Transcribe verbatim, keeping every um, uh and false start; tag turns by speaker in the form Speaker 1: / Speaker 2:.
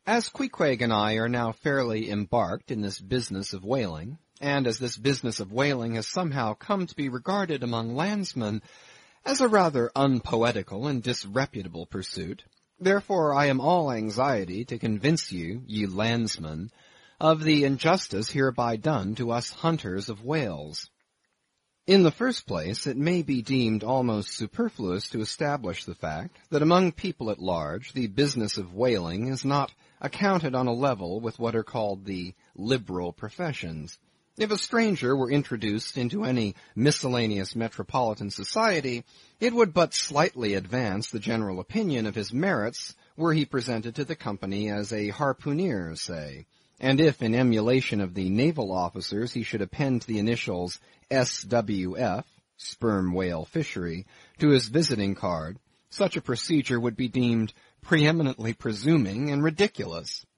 Speaker 1: As Queequeg and I are now fairly embarked in this business of whaling, and as this business of whaling has somehow come to be regarded among landsmen as a rather unpoetical and disreputable pursuit, therefore I am all anxiety to convince you, ye landsmen, of the injustice hereby done to us hunters of whales. In the first place, it may be deemed almost superfluous to establish the fact that among people at large the business of whaling is not accounted on a level with what are called the liberal professions. If a stranger were introduced into any miscellaneous metropolitan society, it would but slightly advance the general opinion of his merits were he presented to the company as a harpooneer, say, and if in emulation of the naval officers he should append the initials S W F, sperm whale fishery, to his visiting card, such a procedure would be deemed preeminently presuming and ridiculous.